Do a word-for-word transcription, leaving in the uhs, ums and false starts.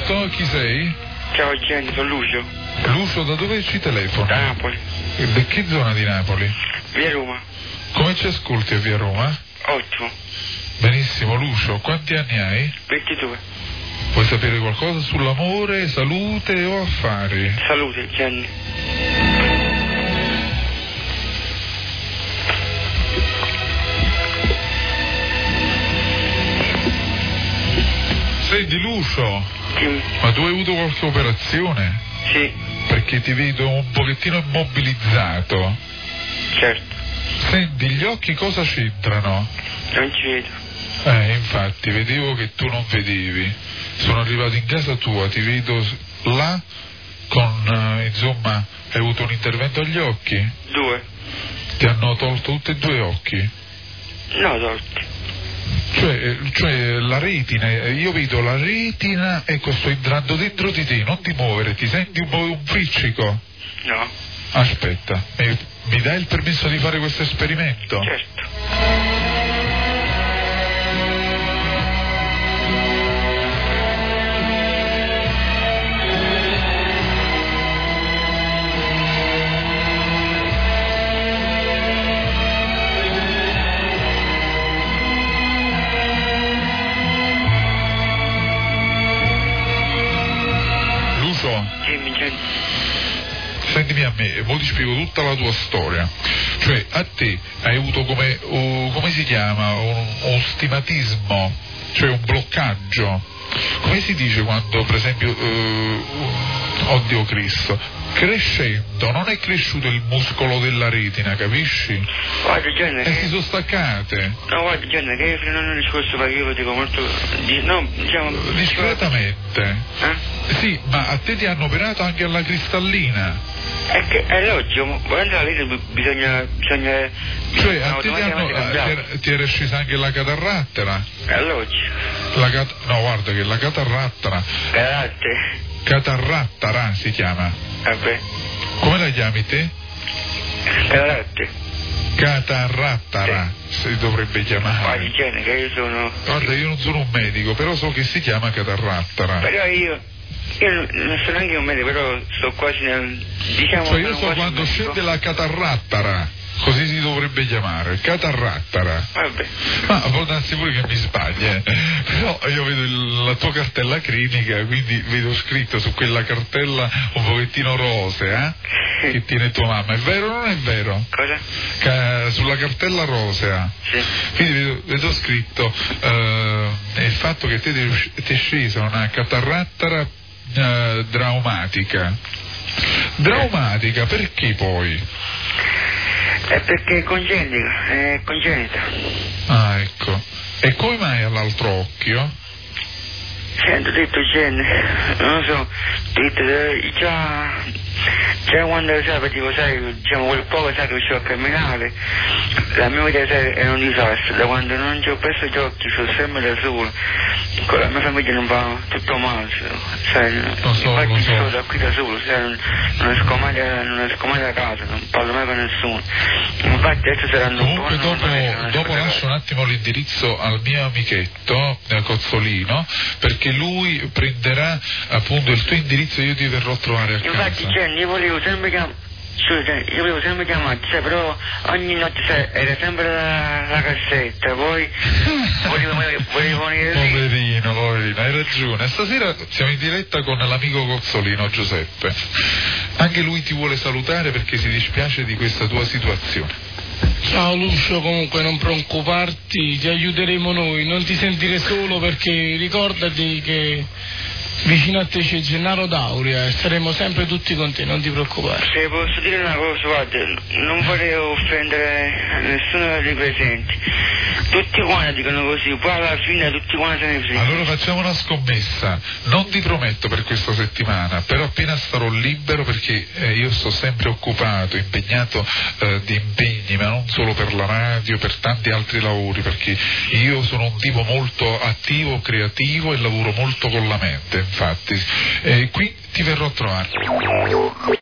Pronto? Chi sei? Ciao Gianni, sono Lucio. Lucio, da dove ci telefoni? Da Napoli. E da che zona di Napoli? Via Roma. Come ci ascolti a Via Roma? Ottimo. Benissimo, Lucio, quanti anni hai? ventidue. Vuoi sapere qualcosa sull'amore, salute o affari? Salute Gianni. Senti Lucio, Sì. ma tu hai avuto qualche operazione? Sì. Perché ti vedo un pochettino immobilizzato. Certo. Senti, gli occhi cosa c'entrano? Non ci vedo. Eh, infatti, vedevo che tu non vedevi. Sono arrivato in casa tua, ti vedo là con, eh, insomma, hai avuto un intervento agli occhi? Due. Ti hanno tolto tutti e due occhi? No, tolti. Cioè, cioè la retina, io vedo la retina, ecco, sto entrando dentro di te, non ti muovere, ti senti un po' un friccico? No. Aspetta, mi, mi dai il permesso di fare questo esperimento? Certo. Dimmi, Gianni. Sentimi a me, e poi ti spiego tutta la tua storia. Cioè, a te hai avuto come, uh, come si chiama, un, un stimatismo, cioè un bloccaggio. Come si dice quando, per esempio, uh, oddio Cristo, crescendo non è cresciuto il muscolo della retina, capisci? Guarda Gianni. E si sono staccate. No, guarda Gianni, che fino a un discorso perché io dico molto. Di, no, diciamo. Discretamente. Eh? Sì, ma a te ti hanno operato anche alla cristallina. È che è logico, volendo la vita bisogna. bisogna. Cioè, a te ti hanno. cambiare. Ti, ti era scesa anche la catarrattera. È logico. La cat- no, guarda che la catarrattera. Grazie. Catarrattara si chiama. Vabbè. Come la chiami te? Grazie. Catarrattara si dovrebbe chiamare. Guarda Gianni, che io sono. Guarda, io non sono un medico, però so che si chiama catarrattara. Però io. Io non sono neanche un medico, però sto quasi nel. Diciamo. Cioè io so quasi quando medico. scende la catarrattara, così si dovrebbe chiamare, catarrattara. Vabbè. Ma può darsi pure che mi sbagli, eh. Però io vedo il, la tua cartella clinica, quindi vedo scritto su quella cartella un pochettino rosea, eh? Che tiene tua mamma. È vero o non è vero? Cosa? Ca- sulla cartella rosea. Sì. Quindi vedo, vedo scritto eh, il fatto che te ti è scesa una catarrattara eh, traumatica. Traumatica perché poi? È perché è congenita, è congenita. Ah, ecco. E come mai all'altro occhio? Sento detto Gianni, non lo so, detto eh, già, già quando sai, tipo, sai, diciamo quel poco sai che riuscivo a camminare, la mia vita sai, era un disastro, da quando non ci ho perso gli occhi, sono sempre da solo, con la mia famiglia non va tutto male, sai, Lo so, infatti lo so. sono da qui da solo, sai, non, non esco mai da, non esco mai da casa, non parlo mai con nessuno, infatti adesso saranno un po'. Comunque dopo, non esco dopo da lascio casa. un attimo l'indirizzo al mio amichetto eh, Cozzolino, perché lui prenderà appunto il tuo indirizzo e io ti verrò a trovare a Infatti casa. Gianni, io volevo sempre chiamare, scusa, io volevo sempre chiamarti, sai, però ogni notte sai, era sempre la, la cassetta, poi volevo, volevo venire lì. Poverino, poverino, hai ragione. Stasera siamo in diretta con l'amico Cozzolino Giuseppe. Anche lui ti vuole salutare perché si dispiace di questa tua situazione. Ciao Lucio, comunque non preoccuparti, ti aiuteremo noi, non ti sentire solo perché ricordati che vicino a te c'è Gennaro Dauria e saremo sempre tutti con te, non ti preoccupare. Se posso dire una cosa, guarda, non volevo offendere nessuno dei presenti. Tutti quanti dicono così, poi alla fine tutti quanti se ne fregano. Allora facciamo una scommessa, non ti prometto per questa settimana, però appena starò libero, perché eh, io sto sempre occupato, impegnato eh, di impegni, ma non solo per la radio, per tanti altri lavori, perché io sono un tipo molto attivo, creativo e lavoro molto con la mente, infatti, eh, qui ti verrò a trovare.